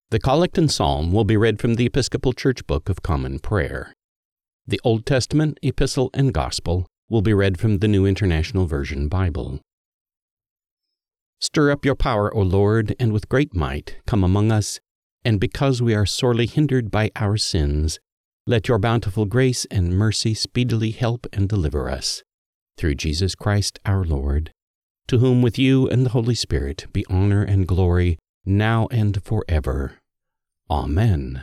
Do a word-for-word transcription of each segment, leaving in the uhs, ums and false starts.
The Collect and Psalm will be read from the Episcopal Church Book of Common Prayer. The Old Testament, Epistle, and Gospel will be read from the New International Version Bible. Stir up your power, O Lord, and with great might come among us, and because we are sorely hindered by our sins, let your bountiful grace and mercy speedily help and deliver us. Through Jesus Christ our Lord, to whom with you and the Holy Spirit be honor and glory, now and forever. Amen.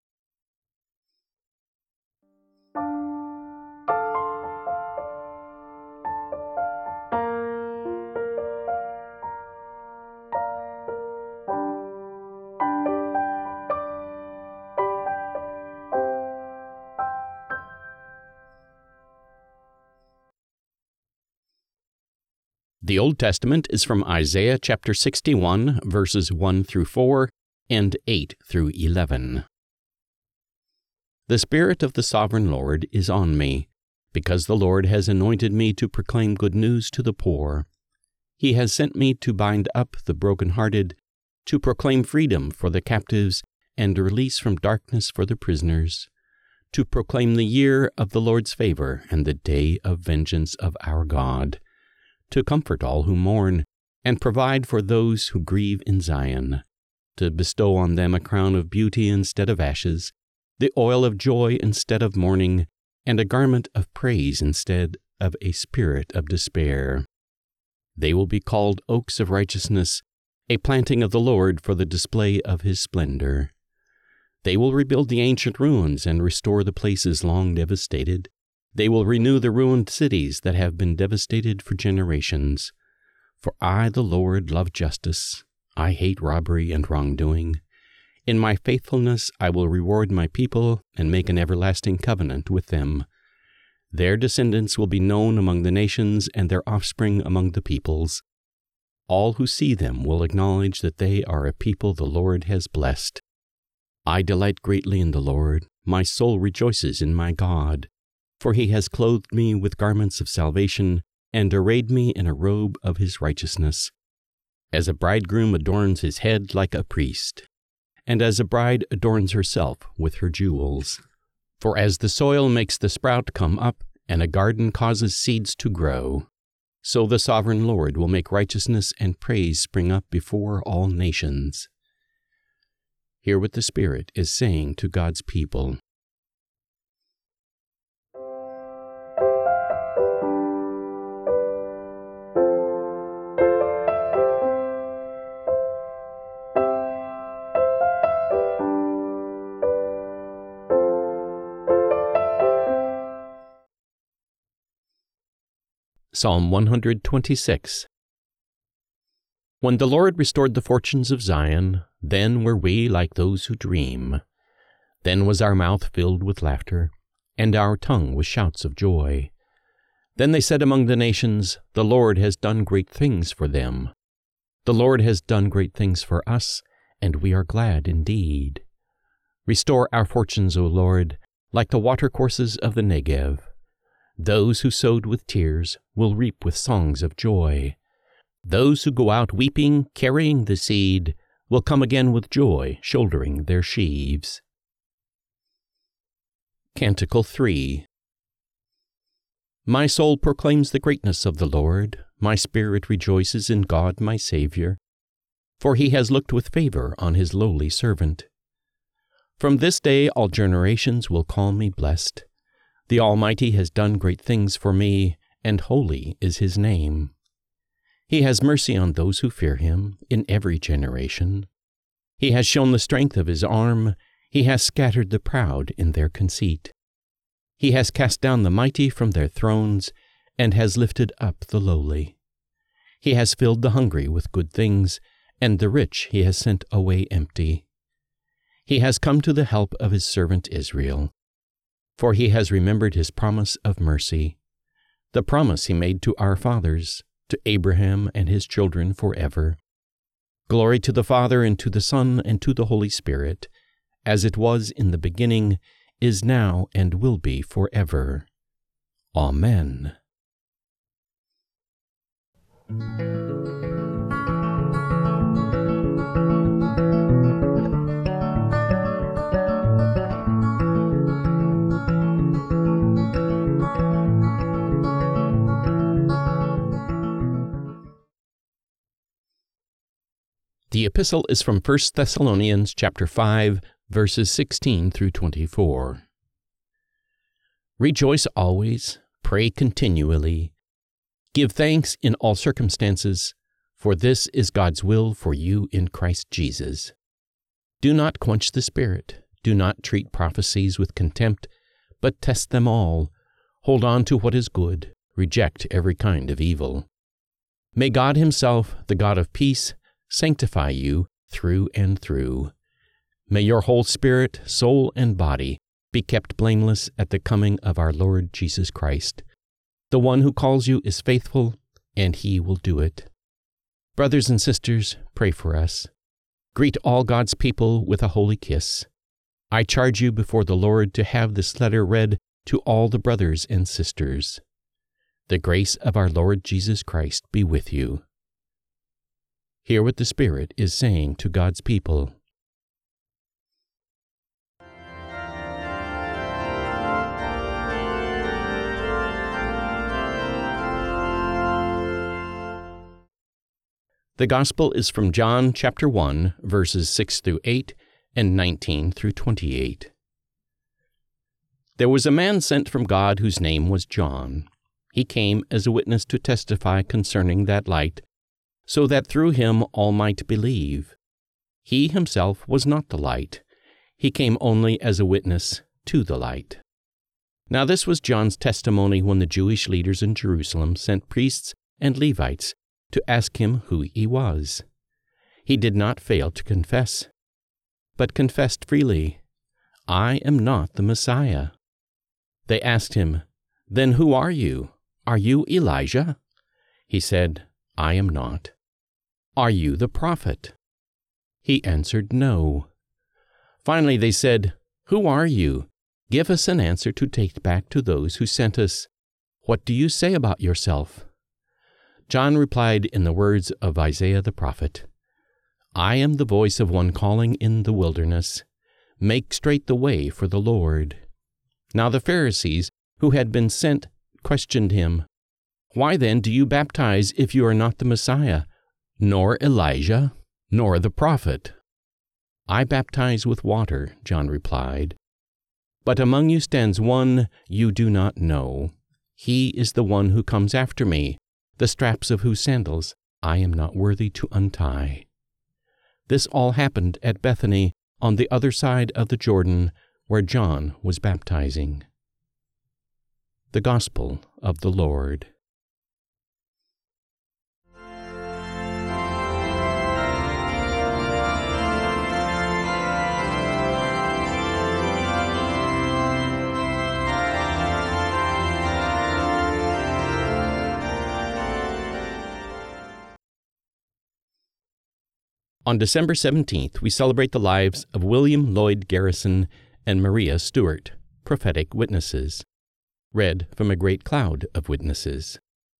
The Old Testament is from Isaiah chapter sixty-one, verses one through four, and eight through eleven. The Spirit of the Sovereign Lord is on me, because the Lord has anointed me to proclaim good news to the poor. He has sent me to bind up the brokenhearted, to proclaim freedom for the captives, and release from darkness for the prisoners, to proclaim the year of the Lord's favor and the day of vengeance of our God, to comfort all who mourn, and provide for those who grieve in Zion, to bestow on them a crown of beauty instead of ashes, the oil of joy instead of mourning, and a garment of praise instead of a spirit of despair. They will be called oaks of righteousness, a planting of the Lord for the display of his splendor. They will rebuild the ancient ruins and restore the places long devastated. They will renew the ruined cities that have been devastated for generations. For I, the Lord, love justice. I hate robbery and wrongdoing. In my faithfulness I will reward my people and make an everlasting covenant with them. Their descendants will be known among the nations and their offspring among the peoples. All who see them will acknowledge that they are a people the Lord has blessed. I delight greatly in the Lord. My soul rejoices in my God. For he has clothed me with garments of salvation, and arrayed me in a robe of his righteousness. As a bridegroom adorns his head like a priest, and as a bride adorns herself with her jewels. For as the soil makes the sprout come up, and a garden causes seeds to grow, so the sovereign Lord will make righteousness and praise spring up before all nations. Hear what the Spirit is saying to God's people. Psalm one hundred twenty-six. When the Lord restored the fortunes of Zion, then were we like those who dream. Then was our mouth filled with laughter, and our tongue with shouts of joy. Then they said among the nations, the Lord has done great things for them. The Lord has done great things for us, and we are glad indeed. Restore our fortunes, O Lord, like the watercourses of the Negev. Those who sowed with tears will reap with songs of joy. Those who go out weeping, carrying the seed, will come again with joy, shouldering their sheaves. Canticle three. My soul proclaims the greatness of the Lord. My spirit rejoices in God my Savior, for he has looked with favor on his lowly servant. From this day all generations will call me blessed. The Almighty has done great things for me, and holy is his name. He has mercy on those who fear him in every generation. He has shown the strength of his arm. He has scattered the proud in their conceit. He has cast down the mighty from their thrones, and has lifted up the lowly. He has filled the hungry with good things, and the rich he has sent away empty. He has come to the help of his servant Israel, for he has remembered his promise of mercy, the promise he made to our fathers, to Abraham and his children forever. Glory to the Father, and to the Son, and to the Holy Spirit, as it was in the beginning, is now, and will be forever. Amen. The epistle is from First Thessalonians chapter five, verses sixteen through twenty-four. Rejoice always, pray continually, give thanks in all circumstances, for this is God's will for you in Christ Jesus. Do not quench the Spirit, do not treat prophecies with contempt, but test them all. Hold on to what is good, reject every kind of evil. May God Himself, the God of peace, sanctify you through and through. May your whole spirit, soul, and body be kept blameless at the coming of our Lord Jesus Christ. The one who calls you is faithful, and He will do it. Brothers and sisters, pray for us. Greet all God's people with a holy kiss. I charge you before the Lord to have this letter read to all the brothers and sisters. The grace of our Lord Jesus Christ be with you. Hear what the Spirit is saying to God's people. The Gospel is from John chapter one, verses six through eight and nineteen through twenty-eight. There was a man sent from God whose name was John. He came as a witness to testify concerning that light, so that through him all might believe. He himself was not the light. He came only as a witness to the light. Now this was John's testimony when the Jewish leaders in Jerusalem sent priests and Levites to ask him who he was. He did not fail to confess, but confessed freely, "I am not the Messiah." They asked him, "Then who are you? Are you Elijah?" He said, "I am not." "Are you the prophet?" He answered, "No." Finally they said, "Who are you? Give us an answer to take back to those who sent us. What do you say about yourself?" John replied in the words of Isaiah the prophet, "I am the voice of one calling in the wilderness, make straight the way for the Lord." Now the Pharisees, who had been sent, questioned him, "Why then do you baptize if you are not the Messiah, nor Elijah, nor the prophet?" "I baptize with water," John replied, "but among you stands one you do not know. He is the one who comes after me, the straps of whose sandals I am not worthy to untie." This all happened at Bethany, on the other side of the Jordan, where John was baptizing. The Gospel of the Lord. On December seventeenth, we celebrate the lives of William Lloyd Garrison and Maria Stewart, prophetic witnesses. Read from a great cloud of witnesses.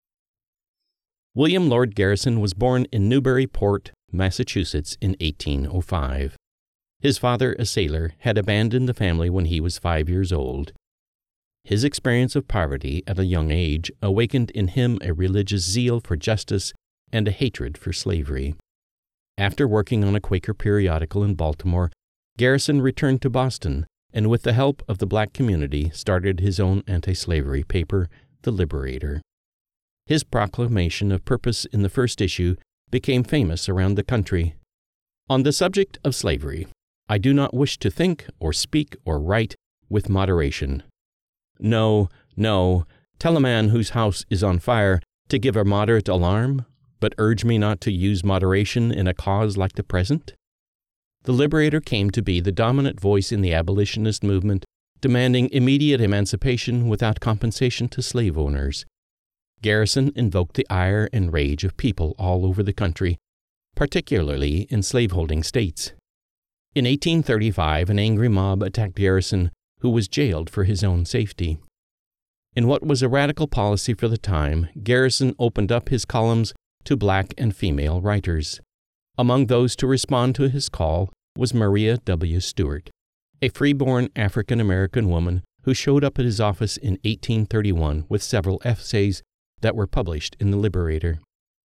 William Lloyd Garrison was born in Newburyport, Massachusetts in eighteen oh five. His father, a sailor, had abandoned the family when he was five years old. His experience of poverty at a young age awakened in him a religious zeal for justice and a hatred for slavery. After working on a Quaker periodical in Baltimore, Garrison returned to Boston and with the help of the black community started his own anti-slavery paper, The Liberator. His proclamation of purpose in the first issue became famous around the country. On the subject of slavery, I do not wish to think or speak or write with moderation. No, no, tell a man whose house is on fire to give a moderate alarm, but urge me not to use moderation in a cause like the present? The Liberator came to be the dominant voice in the abolitionist movement, demanding immediate emancipation without compensation to slave owners. Garrison invoked the ire and rage of people all over the country, particularly in slaveholding states. In eighteen thirty-five, an angry mob attacked Garrison, who was jailed for his own safety. In what was a radical policy for the time, Garrison opened up his columns to black and female writers. Among those to respond to his call was Maria W. Stewart, a freeborn African-American woman who showed up at his office in eighteen thirty-one with several essays that were published in The Liberator.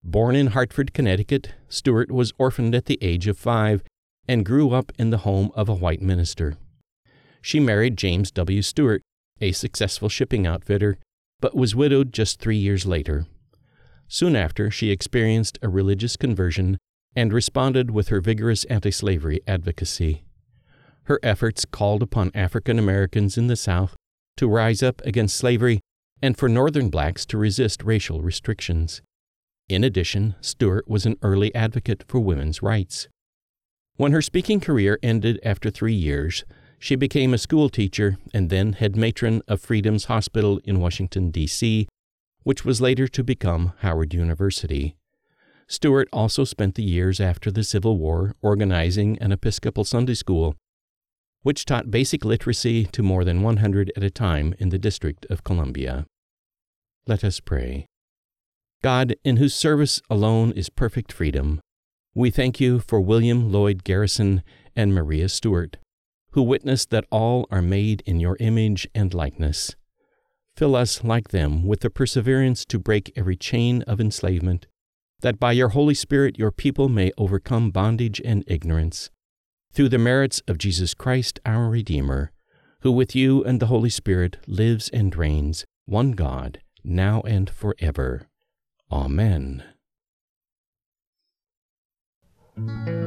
Born in Hartford, Connecticut, Stewart was orphaned at the age of five and grew up in the home of a white minister. She married James W. Stewart, a successful shipping outfitter, but was widowed just three years later. Soon after, she experienced a religious conversion and responded with her vigorous anti-slavery advocacy. Her efforts called upon African Americans in the South to rise up against slavery and for Northern blacks to resist racial restrictions. In addition, Stewart was an early advocate for women's rights. When her speaking career ended after three years, she became a school teacher and then head matron of Freedom's Hospital in Washington, D C, which was later to become Howard University. Stewart also spent the years after the Civil War organizing an Episcopal Sunday school, which taught basic literacy to more than one hundred at a time in the District of Columbia. Let us pray. God, in whose service alone is perfect freedom, we thank you for William Lloyd Garrison and Maria Stewart, who witnessed that all are made in your image and likeness. Fill us, like them, with the perseverance to break every chain of enslavement, that by your Holy Spirit your people may overcome bondage and ignorance, through the merits of Jesus Christ our Redeemer, who with you and the Holy Spirit lives and reigns, one God, now and forever. Amen.